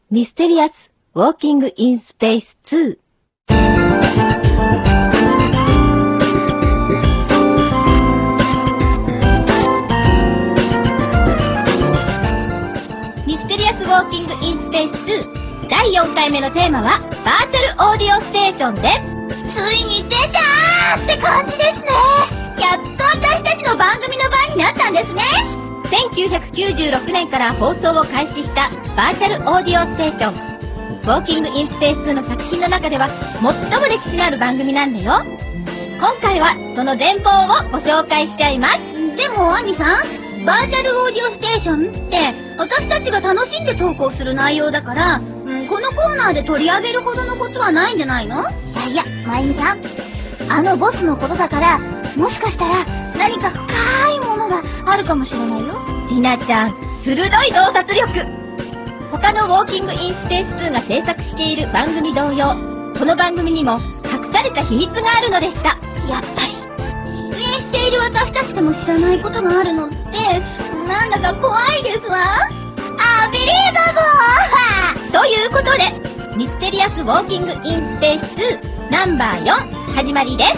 ミステリアスウォーキングインスペース2。ミステリアスウォーキングインスペース2第4回目のテーマはバーチャルオーディオステーションです。ついに出たーって感じですね。やっと私たちの番組の番になったんですね。1996年から放送を開始したバーチャルオーディオステーション。ウォーキングインスペース2の作品の中では最も歴史のある番組なんだよ。今回はその全貌をご紹介しちゃいます。 でもアミさん、バーチャルオーディオステーションって私たちが楽しんで投稿する内容だから、このコーナーで取り上げるほどのことはないんじゃないの？ いや、まゆみさん、あのボスのことだから、もしかしたら何か深いものがあるかもしれないよ。 りなちゃん、鋭い洞察力。他のウォーキングインスペース2が制作している番組同様、この番組にも隠された秘密があるのでした。 やっぱり出演している私たちでも知らないことがあるのってなんだか怖いですわ。 アビリーバボーということで、ミステリアスウォーキングインスペース2ナンバー4始まりです。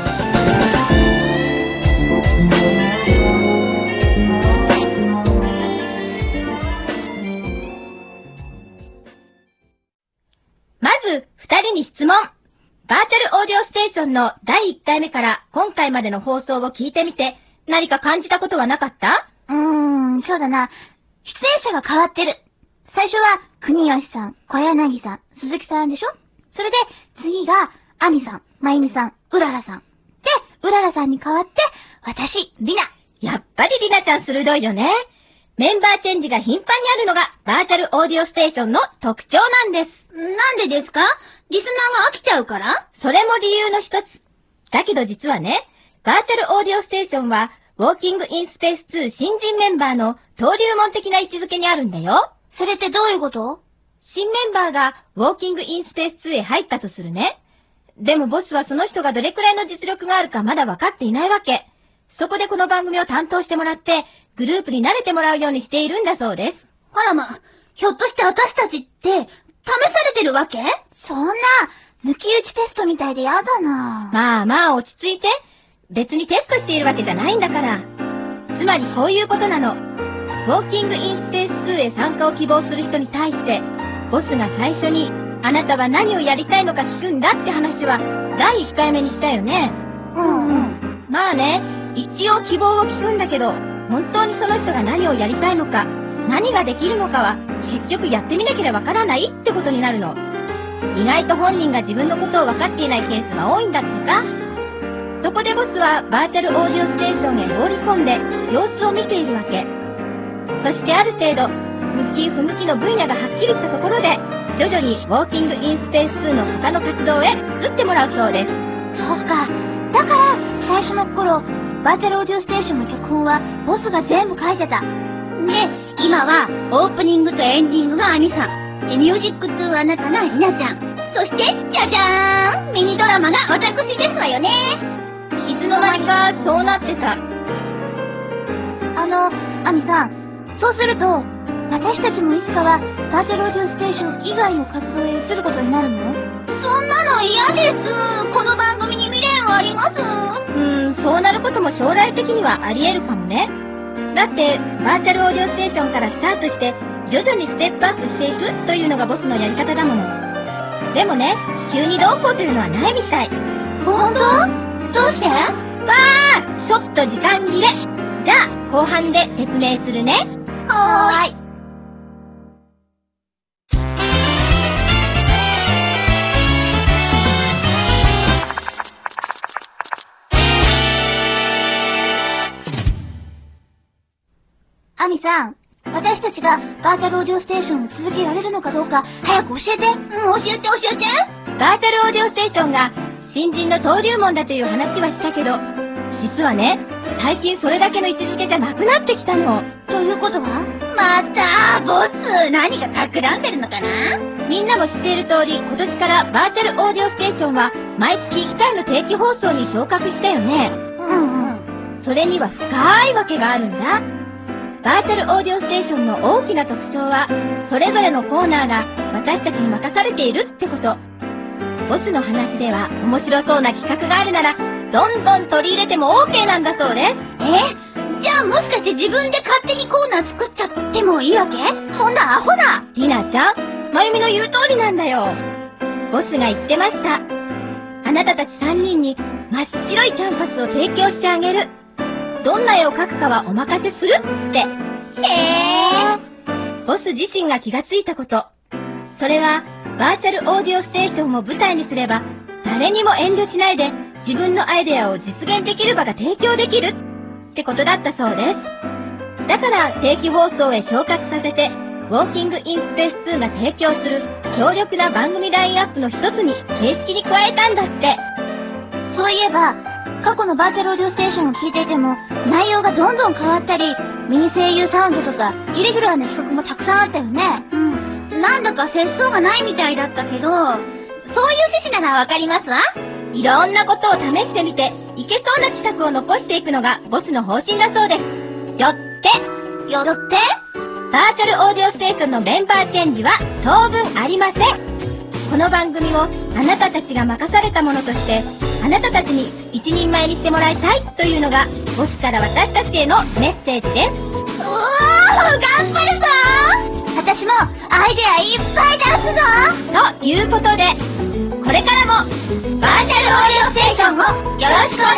まず、二人に質問。バーチャルオーディオステーションの第1回目から今回までの放送を聞いてみて、何か感じたことはなかった？ そうだな。出演者が変わってる。最初は、国吉さん、小柳さん、鈴木さんでしょ？それで、次が、アミさん、まゆみさん、うららさん。で、うららさんに代わって、私、りな。 やっぱりりなちゃん鋭いよね。メンバーチェンジが頻繁にあるのがバーチャルオーディオステーションの特徴なんです。 なんでですか？リスナーが飽きちゃうから？ それも理由の一つ。だけど実はね、バーチャルオーディオステーションは、ウォーキングインスペース2新人メンバーの登竜門的な位置づけにあるんだよ。 それってどういうこと？ 新メンバーがウォーキングインスペース2へ入ったとするね。でもボスはその人がどれくらいの実力があるかまだ分かっていないわけ。そこでこの番組を担当してもらって、グループに慣れてもらうようにしているんだそうです。 あらま、ひょっとして私たちって、試されてるわけ？ そんな、抜き打ちテストみたいでやだな。 まあまあ落ち着いて。別にテストしているわけじゃないんだから。つまりこういうことなの。ウォーキングインスペース2へ参加を希望する人に対して、ボスが最初に、あなたは何をやりたいのか聞くんだって話は、第1回目にしたよね。まあね、一応希望を聞くんだけど、本当にその人が何をやりたいのか、何ができるのかは、結局やってみなければわからないってことになるの。意外と本人が自分のことを分かっていないケースが多いんだってさ。そこでボスはバーチャルオーディオステーションへ放り込んで様子を見ているわけ。そしてある程度、向き不向きの分野がはっきりしたところで、徐々にウォーキングインスペース2の他の活動へ移ってもらうそうです。 そうか。だから、最初の頃、バーチャルオーディオステーションの脚本はボスが全部書いてた。 で、今はオープニングとエンディングがアミさん。で、ミュージックトゥーあなたがりなちゃん。そして、じゃじゃーん！ミニドラマが私ですわよね。 いつの間にかそうなってた。 アミさん、そうすると、私たちもいつかはバーチャルオーディオステーション以外の活動へ移ることになるの？ そんなの嫌です。この番組に未練はあります。 そうなることも将来的にはあり得るかもね。だって、バーチャルオーディオステーションからスタートして、徐々にステップアップしていくというのがボスのやり方だもの。でもね、急にどうこうというのはないみたい。 本当？どうして？ ちょっと時間切れ。じゃあ、後半で説明するね。 はーい。 アミさん、私たちがバーチャルオーディオステーションを続けられるのかどうか、早く教えて。 教えて。 バーチャルオーディオステーションが新人の登竜門だという話はしたけど、実はね、最近それだけの位置づけじゃなくなってきたの。 ということは？ また、ボス、何か企んでるのかな？ みんなも知っている通り、今年からバーチャルオーディオステーションは毎月1回の定期放送に昇格したよね。それには深いわけがあるんだ。 バーチャルオーディオステーションの大きな特徴は、それぞれのコーナーが私たちに任されているってこと。ボスの話では面白そうな企画があるなら、どんどん取り入れても OK なんだそうです。 じゃあもしかして自分で勝手にコーナー作っちゃってもいいわけ？そんなアホな。 ティナちゃん、まゆみの言う通りなんだよ。ボスが言ってました。あなたたち3人に真っ白いキャンパスを提供してあげる。どんな絵を描くかはお任せするって。ボス自身が気がついたこと。それは、バーチャルオーディオステーションを舞台にすれば、誰にも遠慮しないで自分のアイデアを実現できる場が提供できるってことだったそうです。だから定期放送へ昇格させて、ウォーキングインスペース2が提供する強力な番組ラインアップの一つに形式に加えたんだって。 そういえば、過去のバーチャルオーディオステーションを聞いていても、内容がどんどん変わったり、ミニ声優サウンドとか、イレギュラーな企画もたくさんあったよね。 なんだか節操がないみたいだったけど、そういう趣旨ならわかりますわ。 いろんなことを試してみて、いけそうな企画を残していくのがボスの方針だそうです。よってバーチャルオーディオステーションのメンバーチェンジは当分ありません。この番組をあなたたちが任されたものとして、あなたたちに一人前にしてもらいたいというのがボスから私たちへのメッセージです。 頑張るぞ。 私もアイデアいっぱい出すぞ。 ということで、これからもバーチャルオーディオステーションをよろしくお